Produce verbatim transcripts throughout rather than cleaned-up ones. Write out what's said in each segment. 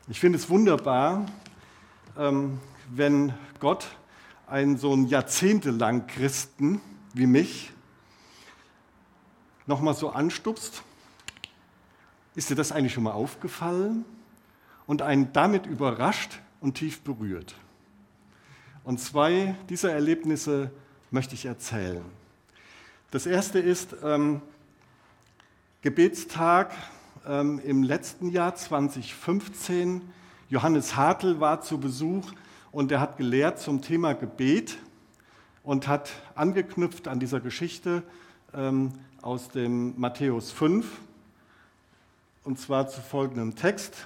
Ich finde es wunderbar, ähm, wenn Gott einen so einen jahrzehntelang Christen wie mich nochmal so anstupst. Ist dir das eigentlich schon mal aufgefallen? Und einen damit überrascht und tief berührt. Und zwei dieser Erlebnisse möchte ich erzählen. Das erste ist ähm, Gebetstag ähm, im letzten Jahr zwanzig fünfzehn. Johannes Hartl war zu Besuch und er hat gelehrt zum Thema Gebet und hat angeknüpft an dieser Geschichte ähm, aus dem Matthäus fünf, und zwar zu folgendem Text.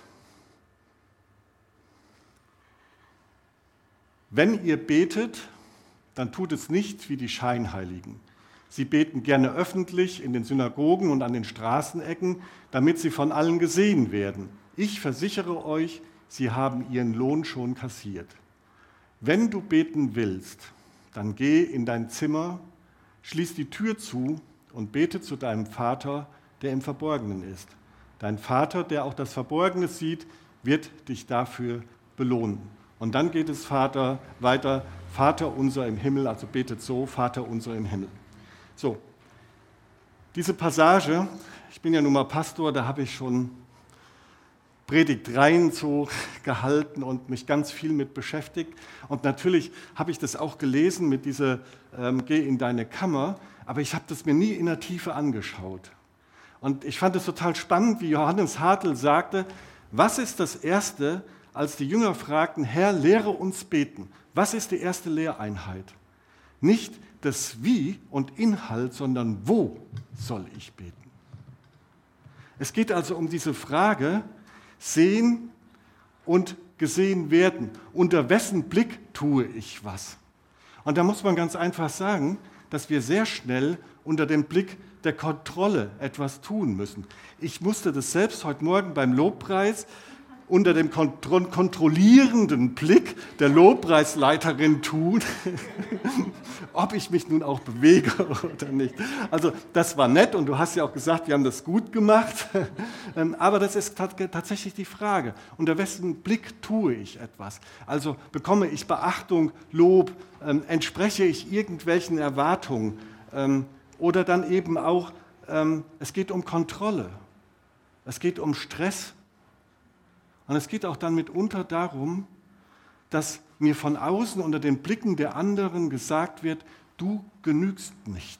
Wenn ihr betet, dann tut es nicht wie die Scheinheiligen. Sie beten gerne öffentlich in den Synagogen und an den Straßenecken, damit sie von allen gesehen werden. Ich versichere euch, sie haben ihren Lohn schon kassiert. Wenn du beten willst, dann geh in dein Zimmer, schließ die Tür zu und bete zu deinem Vater, der im Verborgenen ist. Dein Vater, der auch das Verborgene sieht, wird dich dafür belohnen. Und dann geht es Vater weiter, Vater unser im Himmel, also betet so, Vater unser im Himmel. So, diese Passage, ich bin ja nun mal Pastor, da habe ich schon Predigtreihen so gehalten und mich ganz viel mit beschäftigt. Und natürlich habe ich das auch gelesen mit dieser ähm, Geh in deine Kammer, aber ich habe das mir nie in der Tiefe angeschaut. Und ich fand es total spannend, wie Johannes Hartl sagte, was ist das Erste, als die Jünger fragten, Herr, lehre uns beten. Was ist die erste Lehreinheit? Nicht das Wie und Inhalt, sondern wo soll ich beten? Es geht also um diese Frage, sehen und gesehen werden. Unter wessen Blick tue ich was? Und da muss man ganz einfach sagen, dass wir sehr schnell unter dem Blick der Kontrolle etwas tun müssen. Ich musste das selbst heute Morgen beim Lobpreis unter dem kontro- kontrollierenden Blick der Lobpreisleiterin tun, ob ich mich nun auch bewege oder nicht. Also das war nett und du hast ja auch gesagt, wir haben das gut gemacht, aber das ist tatsächlich die Frage, unter wessen Blick tue ich etwas? Also bekomme ich Beachtung, Lob, ähm, entspreche ich irgendwelchen Erwartungen ähm, oder dann eben auch, ähm, es geht um Kontrolle, es geht um Stress. Und es geht auch dann mitunter darum, dass mir von außen unter den Blicken der anderen gesagt wird, du genügst nicht.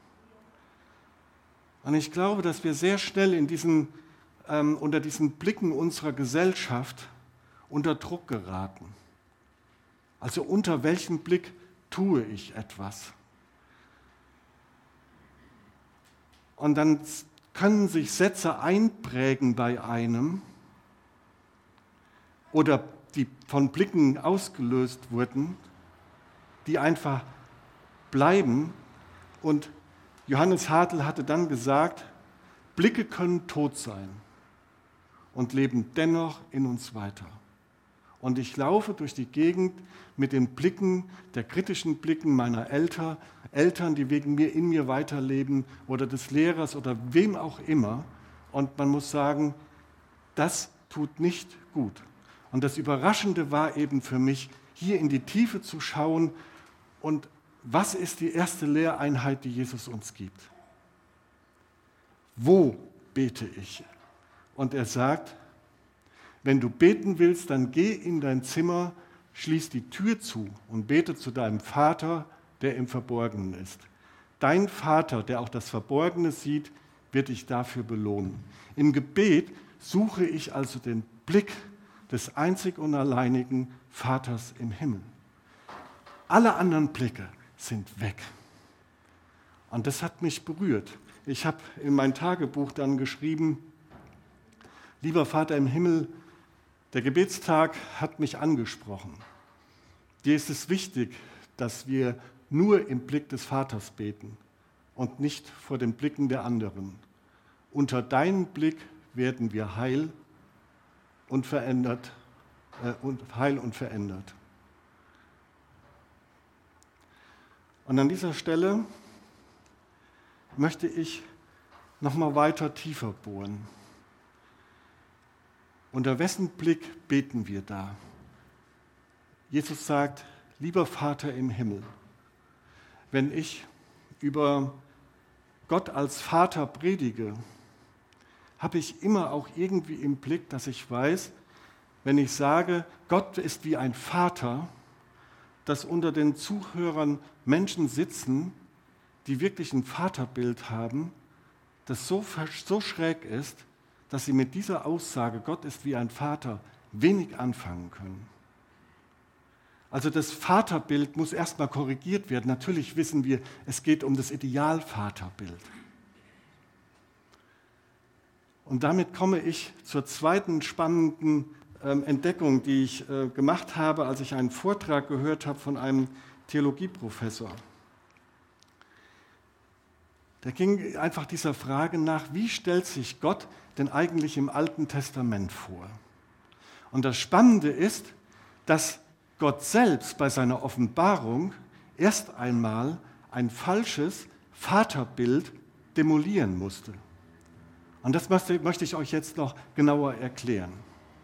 Und ich glaube, dass wir sehr schnell in diesen, ähm, unter diesen Blicken unserer Gesellschaft unter Druck geraten. Also unter welchem Blick tue ich etwas? Und dann können sich Sätze einprägen bei einem, oder die von Blicken ausgelöst wurden, die einfach bleiben. Und Johannes Hartl hatte dann gesagt, Blicke können tot sein und leben dennoch in uns weiter. Und ich laufe durch die Gegend mit den Blicken, der kritischen Blicken meiner Eltern, Eltern, die wegen mir in mir weiterleben, oder des Lehrers oder wem auch immer. Und man muss sagen, das tut nicht gut. Und das Überraschende war eben für mich, hier in die Tiefe zu schauen und was ist die erste Lehreinheit, die Jesus uns gibt? Wo bete ich? Und er sagt, wenn du beten willst, dann geh in dein Zimmer, schließ die Tür zu und bete zu deinem Vater, der im Verborgenen ist. Dein Vater, der auch das Verborgene sieht, wird dich dafür belohnen. Im Gebet suche ich also den Blick des einzig und alleinigen Vaters im Himmel. Alle anderen Blicke sind weg. Und das hat mich berührt. Ich habe in mein Tagebuch dann geschrieben, lieber Vater im Himmel, der Gebetstag hat mich angesprochen. Dir ist es wichtig, dass wir nur im Blick des Vaters beten und nicht vor den Blicken der anderen. Unter deinem Blick werden wir heil und verändert, äh, und heil und verändert. Und an dieser Stelle möchte ich noch mal weiter tiefer bohren. Unter wessen Blick beten wir da? Jesus sagt, lieber Vater im Himmel, wenn ich über Gott als Vater predige, habe ich immer auch irgendwie im Blick, dass ich weiß, wenn ich sage, Gott ist wie ein Vater, dass unter den Zuhörern Menschen sitzen, die wirklich ein Vaterbild haben, das so, so schräg ist, dass sie mit dieser Aussage, Gott ist wie ein Vater, wenig anfangen können. Also das Vaterbild muss erstmal korrigiert werden. Natürlich wissen wir, es geht um das Idealvaterbild. Und damit komme ich zur zweiten spannenden ähm, Entdeckung, die ich äh, gemacht habe, als ich einen Vortrag gehört habe von einem Theologieprofessor. Der ging einfach dieser Frage nach, wie stellt sich Gott denn eigentlich im Alten Testament vor? Und das Spannende ist, dass Gott selbst bei seiner Offenbarung erst einmal ein falsches Vaterbild demolieren musste. Und das möchte ich euch jetzt noch genauer erklären.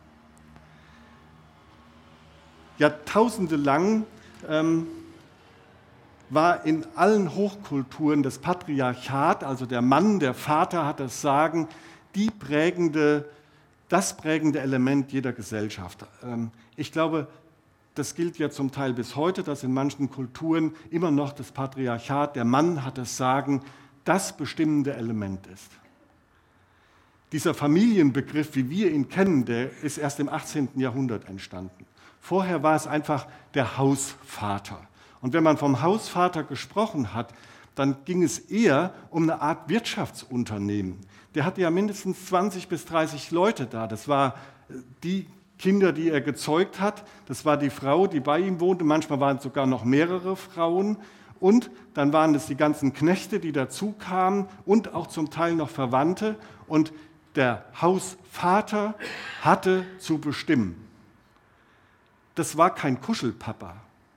Jahrtausende lang ähm, war in allen Hochkulturen das Patriarchat, also der Mann, der Vater hat das Sagen, die prägende, das prägende Element jeder Gesellschaft. Ähm, ich glaube, das gilt ja zum Teil bis heute, dass in manchen Kulturen immer noch das Patriarchat, der Mann hat das Sagen, das bestimmende Element ist. Dieser Familienbegriff, wie wir ihn kennen, der ist erst im achtzehnten Jahrhundert entstanden. Vorher war es einfach der Hausvater. Und wenn man vom Hausvater gesprochen hat, dann ging es eher um eine Art Wirtschaftsunternehmen. Der hatte ja mindestens zwanzig bis dreißig Leute da. Das war die Kinder, die er gezeugt hat. Das war die Frau, die bei ihm wohnte. Manchmal waren es sogar noch mehrere Frauen. Und dann waren es die ganzen Knechte, die dazu kamen und auch zum Teil noch Verwandte. Und der Hausvater hatte zu bestimmen. Das war kein Kuschelpapa.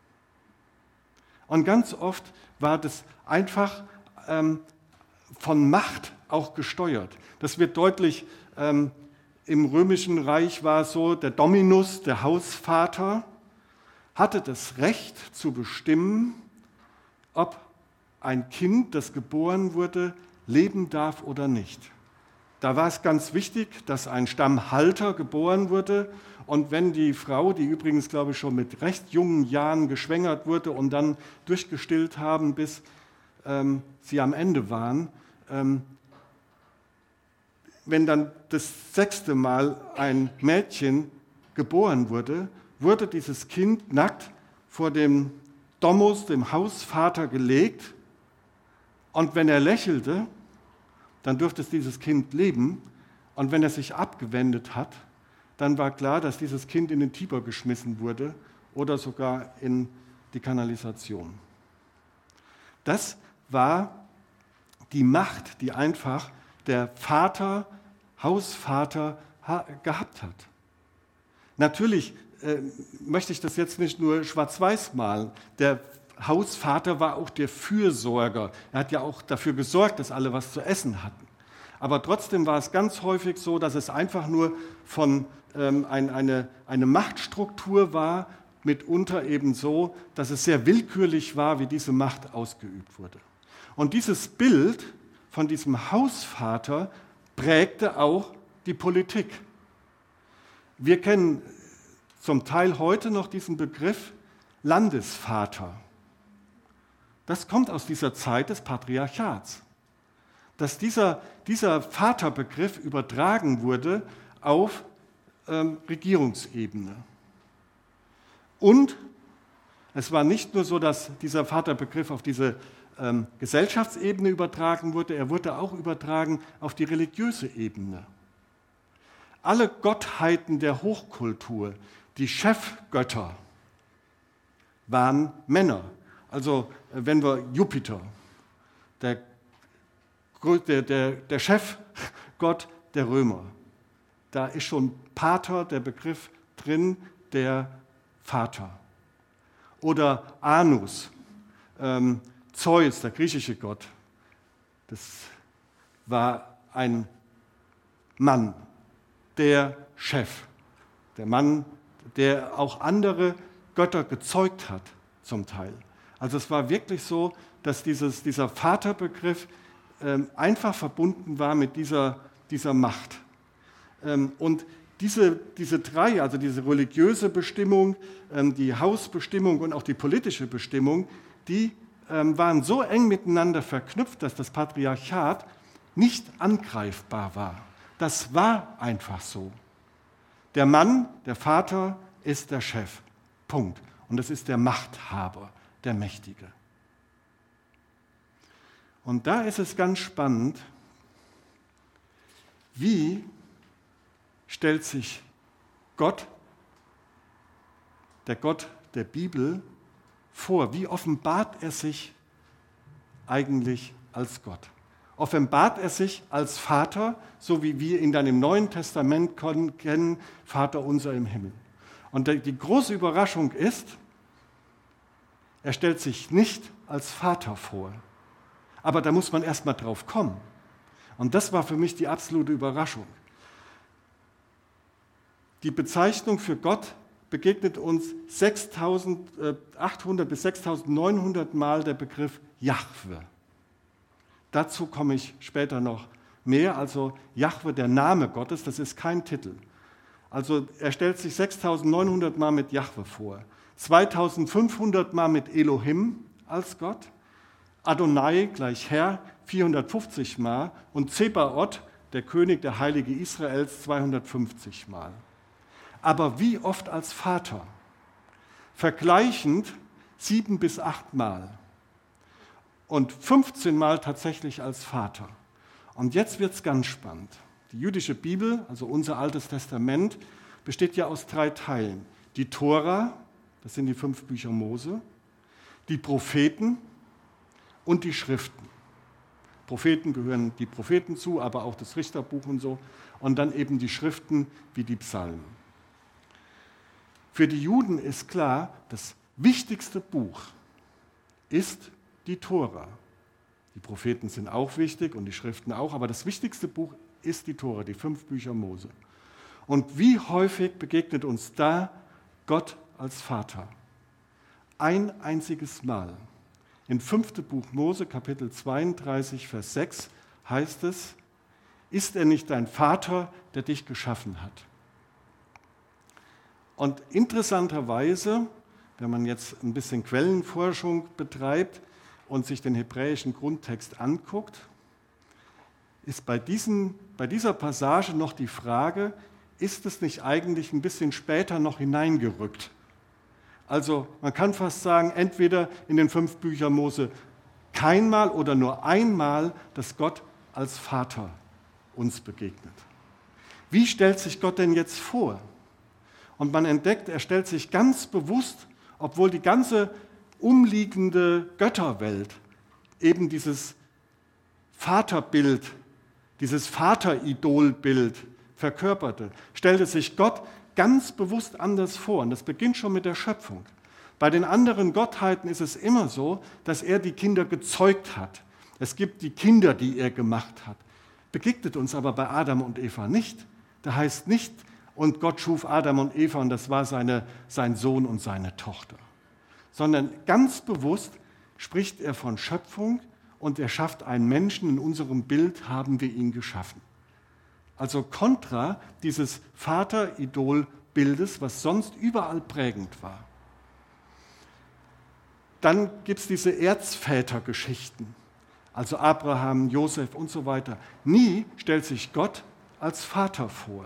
Und ganz oft war das einfach ähm, von Macht auch gesteuert. Das wird deutlich, ähm, im Römischen Reich war es so, der Dominus, der Hausvater, hatte das Recht zu bestimmen, ob ein Kind, das geboren wurde, leben darf oder nicht. Da war es ganz wichtig, dass ein Stammhalter geboren wurde. Und wenn die Frau, die übrigens, glaube ich, schon mit recht jungen Jahren geschwängert wurde und dann durchgestillt haben, bis ähm, sie am Ende waren, ähm, wenn dann das sechste Mal ein Mädchen geboren wurde, wurde dieses Kind nackt vor dem Domus, dem Hausvater, gelegt. Und wenn er lächelte, dann durfte dieses Kind leben. Und wenn er sich abgewendet hat, dann war klar, dass dieses Kind in den Tiber geschmissen wurde oder sogar in die Kanalisation. Das war die Macht, die einfach der Vater, Hausvater gehabt hat. Natürlich äh, möchte ich das jetzt nicht nur schwarz-weiß malen. Der Hausvater war auch der Fürsorger. Er hat ja auch dafür gesorgt, dass alle was zu essen hatten. Aber trotzdem war es ganz häufig so, dass es einfach nur von ähm, ein, eine, eine Machtstruktur war, mitunter eben so, dass es sehr willkürlich war, wie diese Macht ausgeübt wurde. Und dieses Bild von diesem Hausvater prägte auch die Politik. Wir kennen zum Teil heute noch diesen Begriff Landesvater. Das kommt aus dieser Zeit des Patriarchats. Dass dieser, dieser Vaterbegriff übertragen wurde auf ähm, Regierungsebene. Und es war nicht nur so, dass dieser Vaterbegriff auf diese ähm, Gesellschaftsebene übertragen wurde, er wurde auch übertragen auf die religiöse Ebene. Alle Gottheiten der Hochkultur, die Chefgötter, waren Männer. Also wenn wir Jupiter, der, der, der, der Chefgott der Römer, da ist schon Pater, der Begriff drin, der Vater. Oder Anus, ähm, Zeus, der griechische Gott, das war ein Mann, der Chef, der Mann, der auch andere Götter gezeugt hat, zum Teil. Also es war wirklich so, dass dieses, dieser Vaterbegriff ähm, einfach verbunden war mit dieser, dieser Macht. Ähm, und diese, diese drei, also diese religiöse Bestimmung, ähm, die Hausbestimmung und auch die politische Bestimmung, die ähm, waren so eng miteinander verknüpft, dass das Patriarchat nicht angreifbar war. Das war einfach so. Der Mann, der Vater, ist der Chef. Punkt. Und das ist der Machthaber, der Mächtige. Und da ist es ganz spannend, wie stellt sich Gott, der Gott der Bibel, vor? Wie offenbart er sich eigentlich als Gott? Offenbart er sich als Vater, so wie wir ihn dann im Neuen Testament kennen, Vater unser im Himmel. Und die große Überraschung ist, er stellt sich nicht als Vater vor. Aber da muss man erst mal drauf kommen. Und das war für mich die absolute Überraschung. Die Bezeichnung für Gott begegnet uns sechstausendachthundert bis sechstausendneunhundert Mal der Begriff Jahwe. Dazu komme ich später noch mehr. Also Jahwe, der Name Gottes, das ist kein Titel. Also er stellt sich sechstausendneunhundert Mal mit Jahwe vor, zweitausendfünfhundert Mal mit Elohim als Gott, Adonai gleich Herr vierhundertfünfzig Mal und Zebaoth, der König, der Heilige Israels, zweihundertfünfzig Mal. Aber wie oft als Vater? Vergleichend sieben bis acht Mal und fünfzehn Mal tatsächlich als Vater. Und jetzt wird es ganz spannend. Die jüdische Bibel, also unser Altes Testament, besteht ja aus drei Teilen. Die Tora, das sind die fünf Bücher Mose, die Propheten und die Schriften. Propheten gehören die Propheten zu, aber auch das Richterbuch und so. Und dann eben die Schriften wie die Psalmen. Für die Juden ist klar, das wichtigste Buch ist die Tora. Die Propheten sind auch wichtig und die Schriften auch, aber das wichtigste Buch ist die Tora, die fünf Bücher Mose. Und wie häufig begegnet uns da Gott als Vater? Ein einziges Mal. In fünften Buch Mose, Kapitel zweiunddreißig, Vers sechs heißt es, ist er nicht dein Vater, der dich geschaffen hat? Und interessanterweise, wenn man jetzt ein bisschen Quellenforschung betreibt und sich den hebräischen Grundtext anguckt, ist bei, diesen, bei dieser Passage noch die Frage, ist es nicht eigentlich ein bisschen später noch hineingerückt? Also man kann fast sagen, entweder in den fünf Büchern Mose keinmal oder nur einmal, dass Gott als Vater uns begegnet. Wie stellt sich Gott denn jetzt vor? Und man entdeckt, er stellt sich ganz bewusst, obwohl die ganze umliegende Götterwelt eben dieses Vaterbild, dieses Vateridolbild verkörperte, stellte sich Gott ganz bewusst anders vor. Und das beginnt schon mit der Schöpfung. Bei den anderen Gottheiten ist es immer so, dass er die Kinder gezeugt hat. Es gibt die Kinder, die er gemacht hat. Begegnet uns aber bei Adam und Eva nicht. Da heißt nicht, und Gott schuf Adam und Eva und das war seine, sein Sohn und seine Tochter. Sondern ganz bewusst spricht er von Schöpfung und er schafft einen Menschen, in unserem Bild haben wir ihn geschaffen. Also kontra dieses Vater-Idol-Bildes, was sonst überall prägend war. Dann gibt es diese Erzvätergeschichten, also Abraham, Josef und so weiter. Nie stellt sich Gott als Vater vor.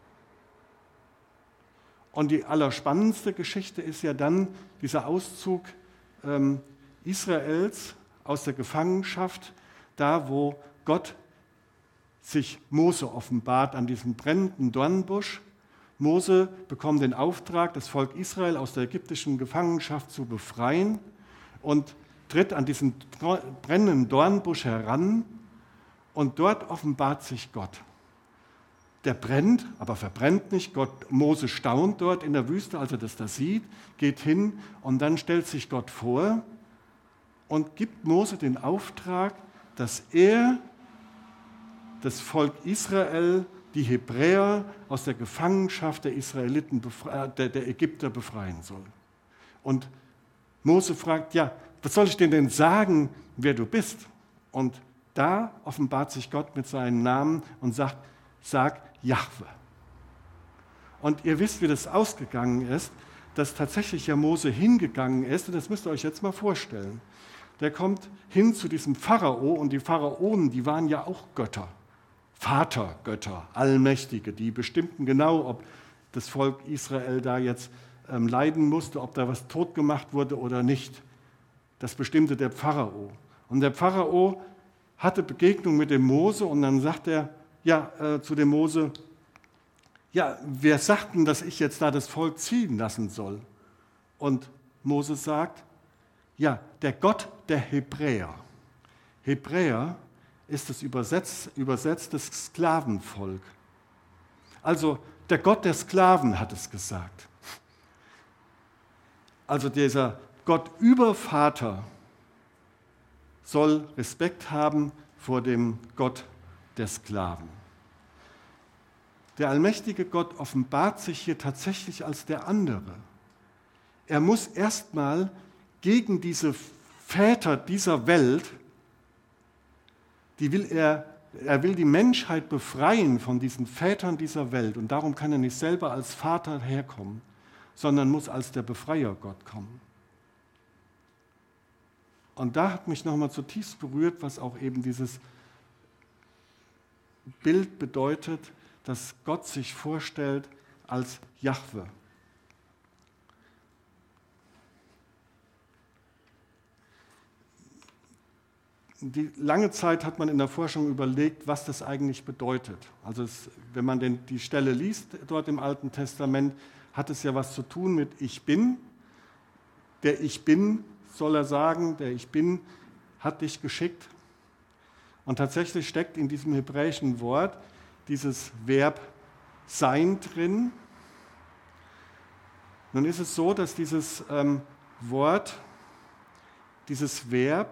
Und die allerspannendste Geschichte ist ja dann dieser Auszug ähm, Israels aus der Gefangenschaft, da wo Gott sich Mose offenbart an diesem brennenden Dornbusch. Mose bekommt den Auftrag, das Volk Israel aus der ägyptischen Gefangenschaft zu befreien und tritt an diesen brennenden Dornbusch heran und dort offenbart sich Gott. Der brennt, aber verbrennt nicht. Gott, Mose staunt dort in der Wüste, als er das da sieht, geht hin und dann stellt sich Gott vor und gibt Mose den Auftrag, dass er das Volk Israel die Hebräer aus der Gefangenschaft der Israeliten, der, der Ägypter befreien soll. Und Mose fragt, ja, was soll ich dir denn sagen, wer du bist? Und da offenbart sich Gott mit seinem Namen und sagt, sag Jahwe. Und ihr wisst, wie das ausgegangen ist, dass tatsächlich ja Mose hingegangen ist, und das müsst ihr euch jetzt mal vorstellen. Der kommt hin zu diesem Pharao, und die Pharaonen, die waren ja auch Götter, Vatergötter, Allmächtige, die bestimmten genau, ob das Volk Israel da jetzt ähm, leiden musste, ob da was tot gemacht wurde oder nicht. Das bestimmte der Pharao. Und der Pharao hatte Begegnung mit dem Mose, und dann sagt er ja, äh, zu dem Mose, ja, wer sagt denn, dass ich jetzt da das Volk ziehen lassen soll? Und Mose sagt, ja, der Gott der Hebräer. Hebräer ist das übersetzt, übersetztes Sklavenvolk. Also der Gott der Sklaven hat es gesagt. Also dieser Gott über Vater soll Respekt haben vor dem Gott der Sklaven. Der allmächtige Gott offenbart sich hier tatsächlich als der andere. Er muss erstmal gegen diese Väter dieser Welt, die will er, er will die Menschheit befreien von diesen Vätern dieser Welt. Und darum kann er nicht selber als Vater herkommen, sondern muss als der Befreier Gott kommen. Und da hat mich nochmal zutiefst berührt, was auch eben dieses Bild bedeutet, dass Gott sich vorstellt als Jahwe. Die lange Zeit hat man in der Forschung überlegt, was das eigentlich bedeutet. Also es, wenn man den, die Stelle liest dort im Alten Testament, hat es ja was zu tun mit Ich Bin. Der Ich Bin, soll er sagen, der Ich Bin hat dich geschickt. Und tatsächlich steckt in diesem hebräischen Wort dieses Verb Sein drin. Nun ist es so, dass dieses ähm, Wort, dieses Verb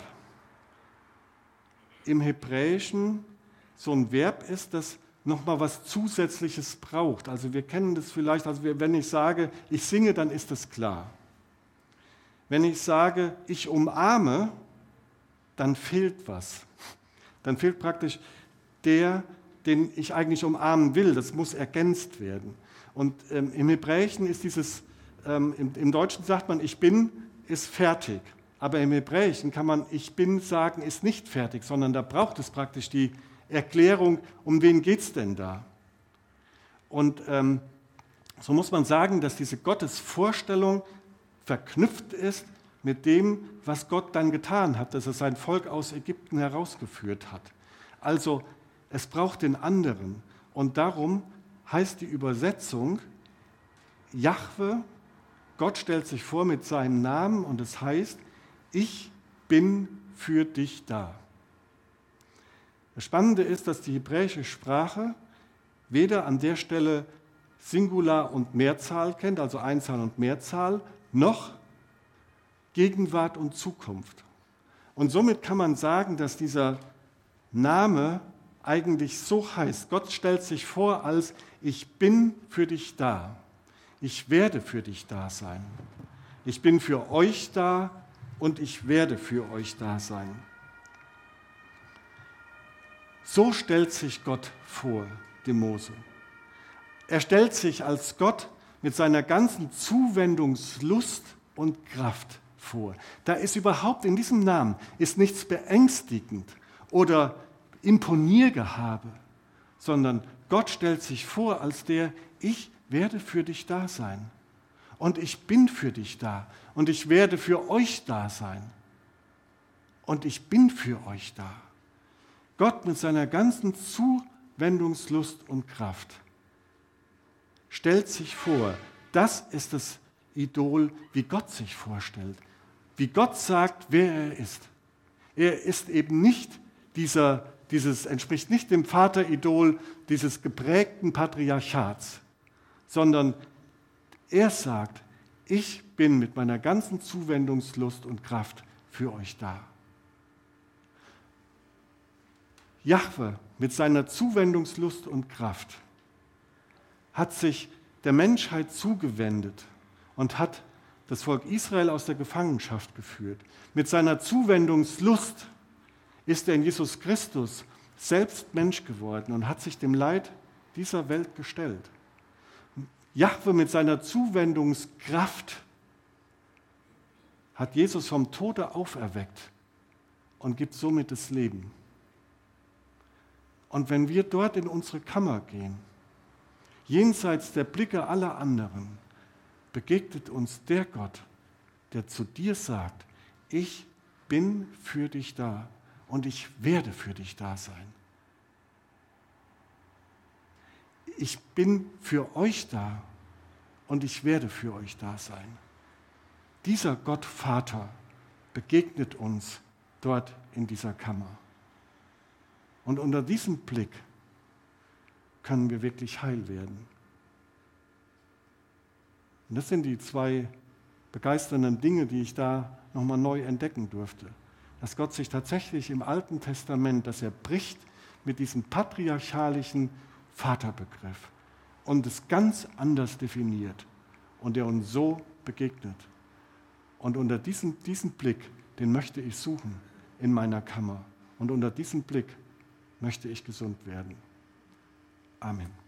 im Hebräischen so ein Verb ist, das nochmal was Zusätzliches braucht. Also wir kennen das vielleicht, also wenn ich sage, ich singe, dann ist das klar. Wenn ich sage, ich umarme, dann fehlt was. Dann fehlt praktisch der, den ich eigentlich umarmen will. Das muss ergänzt werden. Und ähm, im Hebräischen ist dieses, ähm, im, im Deutschen sagt man, ich bin, ist fertig. Aber im Hebräischen kann man, ich bin sagen, ist nicht fertig, sondern da braucht es praktisch die Erklärung, um wen geht es denn da? Und ähm, so muss man sagen, dass diese Gottesvorstellung verknüpft ist mit dem, was Gott dann getan hat, dass er sein Volk aus Ägypten herausgeführt hat. Also es braucht den anderen. Und darum heißt die Übersetzung Jahwe, Gott stellt sich vor mit seinem Namen und es heißt, ich bin für dich da. Das Spannende ist, dass die hebräische Sprache weder an der Stelle Singular und Mehrzahl kennt, also Einzahl und Mehrzahl, noch Gegenwart und Zukunft. Und somit kann man sagen, dass dieser Name eigentlich so heißt. Gott stellt sich vor als ich bin für dich da. Ich werde für dich da sein. Ich bin für euch da und ich werde für euch da sein. So stellt sich Gott vor, dem Mose. Er stellt sich als Gott mit seiner ganzen Zuwendungslust und Kraft vor. Da ist überhaupt in diesem Namen ist nichts beängstigend oder Imponiergehabe, sondern Gott stellt sich vor als der, ich werde für dich da sein und ich bin für dich da und ich werde für euch da sein und ich bin für euch da. Gott mit seiner ganzen Zuwendungslust und Kraft stellt sich vor, das ist das Idol, wie Gott sich vorstellt, wie Gott sagt, wer er ist. Er ist eben nicht dieser, dieses, entspricht nicht dem Vateridol dieses geprägten Patriarchats, sondern er sagt, ich bin mit meiner ganzen Zuwendungslust und Kraft für euch da. Jahwe mit seiner Zuwendungslust und Kraft hat sich der Menschheit zugewendet und hat das Volk Israel aus der Gefangenschaft geführt. Mit seiner Zuwendungslust ist er in Jesus Christus selbst Mensch geworden und hat sich dem Leid dieser Welt gestellt. Jahwe mit seiner Zuwendungskraft hat Jesus vom Tode auferweckt und gibt somit das Leben. Und wenn wir dort in unsere Kammer gehen, jenseits der Blicke aller anderen, begegnet uns der Gott, der zu dir sagt, ich bin für dich da und ich werde für dich da sein. Ich bin für euch da und ich werde für euch da sein. Dieser Gott Vater begegnet uns dort in dieser Kammer. Und unter diesem Blick können wir wirklich heil werden. Und das sind die zwei begeisternden Dinge, die ich da nochmal neu entdecken durfte. Dass Gott sich tatsächlich im Alten Testament, dass er bricht mit diesem patriarchalischen Vaterbegriff und es ganz anders definiert und er uns so begegnet. Und unter diesem, diesem Blick, den möchte ich suchen in meiner Kammer. Und unter diesem Blick möchte ich gesund werden. Amen.